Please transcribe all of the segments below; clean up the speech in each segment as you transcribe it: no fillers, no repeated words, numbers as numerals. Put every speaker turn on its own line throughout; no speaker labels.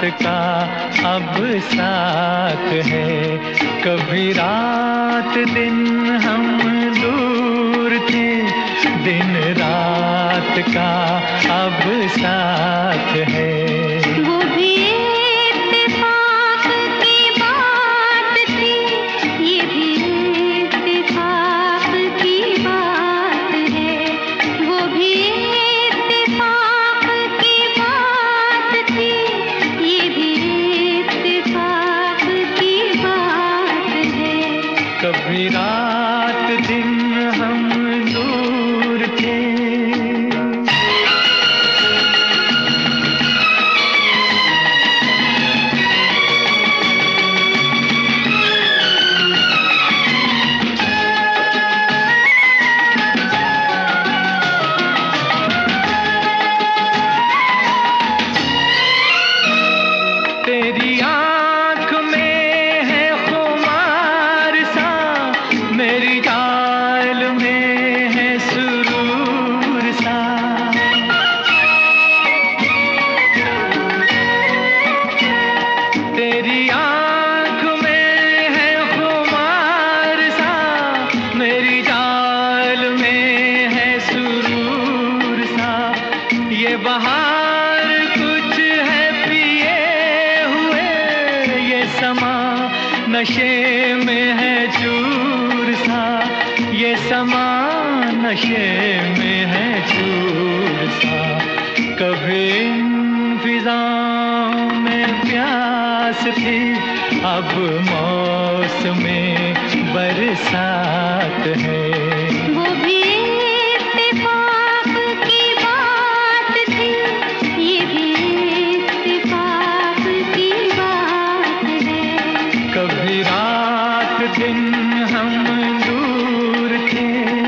का अब साथ है। कभी रात दिन हम दूर थे, दिन रात का अब साथ है।
वो भी इत्तेफाक की बात थी, ये भी इत्तेफाक की बात है। वो भी इत्तेफाक की बात थी, ये भी इत्तेफाक की बात है।
कभी रात दिन हम दूर थे। तेरी आँख में है खुमार सा, मेरी चाल में है सुरूर सा। तेरी आँख में है खुमार सा, मेरी चाल में है सुरूर सा। ये बहार कुछ है पिए हुए, ये समा नशे में है चूर सा। ये समा नशे में है चूर सा। कभी इन फिजाओं में प्यास थी, अब मौसमे बरसात है।
वो भी इत्तेफाक की बात थी, ये भी इत्तेफाक की बात है।
कभी रात दिन हम दूर थे।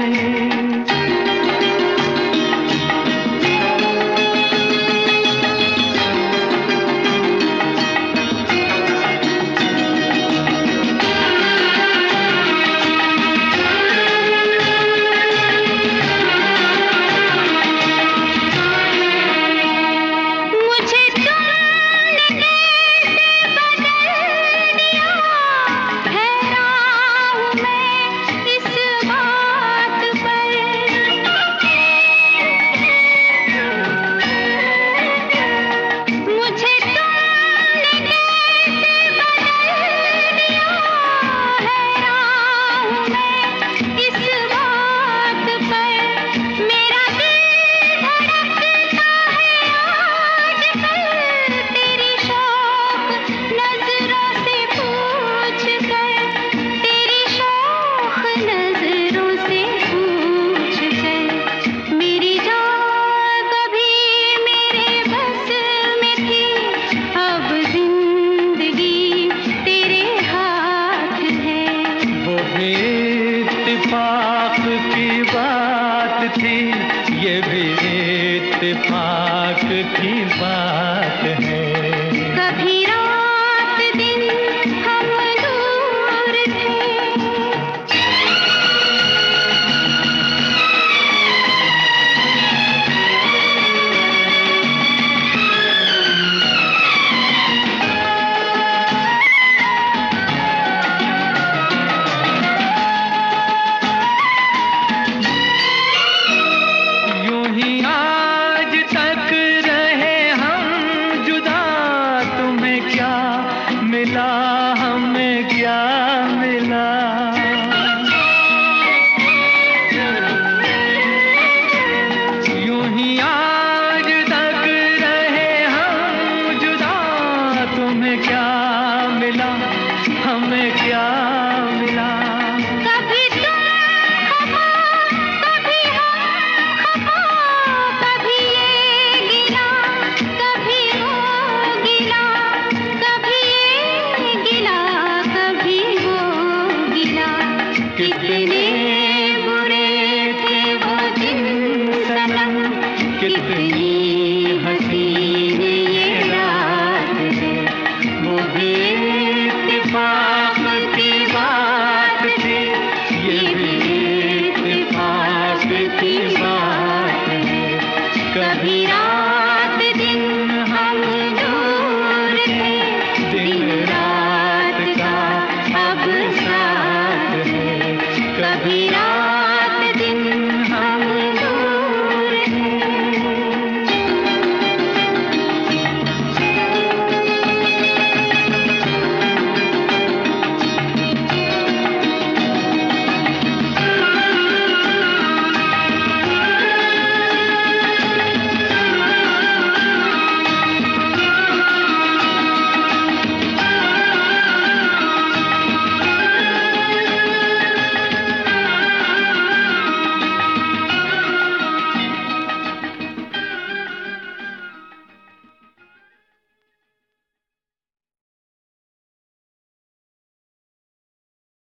मुझे तुमने कैसे बदल दिया, हैरान हूँ मैं इस बात पर। मुझे तुमने कैसे बदल दिया, हैरान हूँ मैं इस बात पर। मेरा दिल धड़कता है आजकल, तेरी शौक नजरों से पूछ कर, तेरी शौक नजरों से पूछ कर। मेरी जान कभी मेरे बस में थी, अब जिंदगी तेरे हाथ है।
वो भी इत्तेफाक की बात थी, ये भी इत्तेफाक की बात है।
कभी रात दिन हम दूर थे।
यूं ही आज तक रहे हम जुदा, तुम्हें क्या मिला हमें क्या मिला। यूं ही आज तक रहे हम जुदा, तुम्हें क्या मिला हमें क्या